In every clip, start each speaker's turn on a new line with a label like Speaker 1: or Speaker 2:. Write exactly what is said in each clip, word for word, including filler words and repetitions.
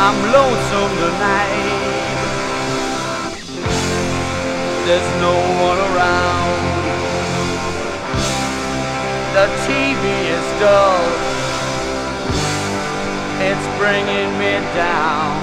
Speaker 1: I'm lonesome tonight. There's no one around. The T V is dull. It's bringing me down.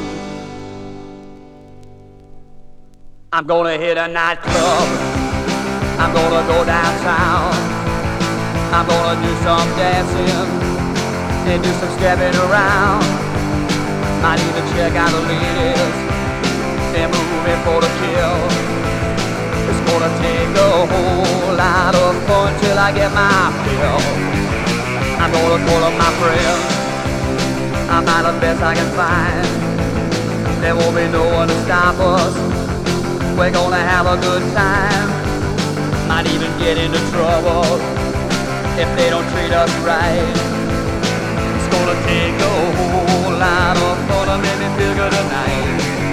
Speaker 1: I'm gonna hit a nightclub. I'm gonna go downtown. I'm gonna do some dancing and do some stepping around. Might even check out the ladies and moving for the kill. It's gonna take a whole lot of fun till I get my fill. I'm gonna call up my friends. I'm not the best I can find. There won't be no one to stop us. We're gonna have a good time. Might even get into trouble if they don't treat us right. It's gonna take a whole lot of fun to make me feel good tonight.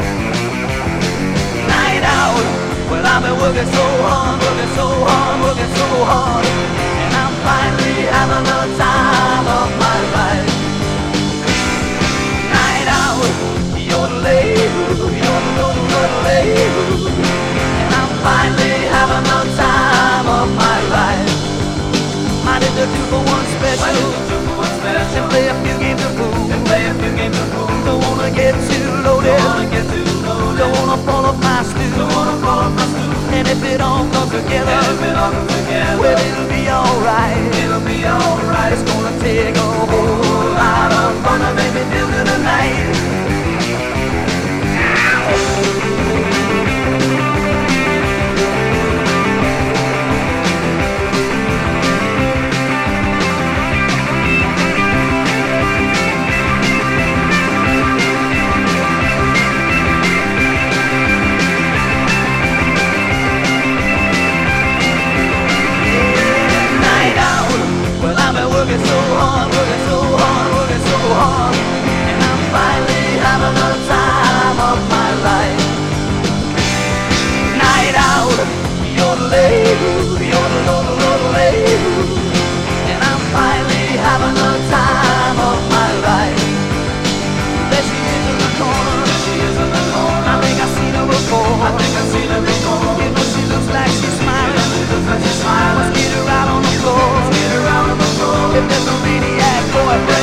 Speaker 1: Night out, well I've been working so hard, working so hard, working so hard, and I'm finally having the time of my life. Night out, yodelay, yodelay, yodelay, and I'm finally having the time of my life. Might have to do for one special, and play a few games of pool. Don't wanna get too loaded, don't wanna fall off my stool. And if it all comes together, well it'll be alright. It's gonna take a whole lot of fun to make me feel good tonight. Working so hard, working so hard, working so hard, and I'm finally having the time of my life. Night out, yodelay, yodel, yodelay, and I'm finally having the time of my life. There she is in the corner, there she is in the corner. I think I've seen her before, I think I've seen her before. You know she looks like she's smiling, yeah, she looks like she's smiling. Let's get her out on the floor, let's get her out on the floor. If there's a maniac boy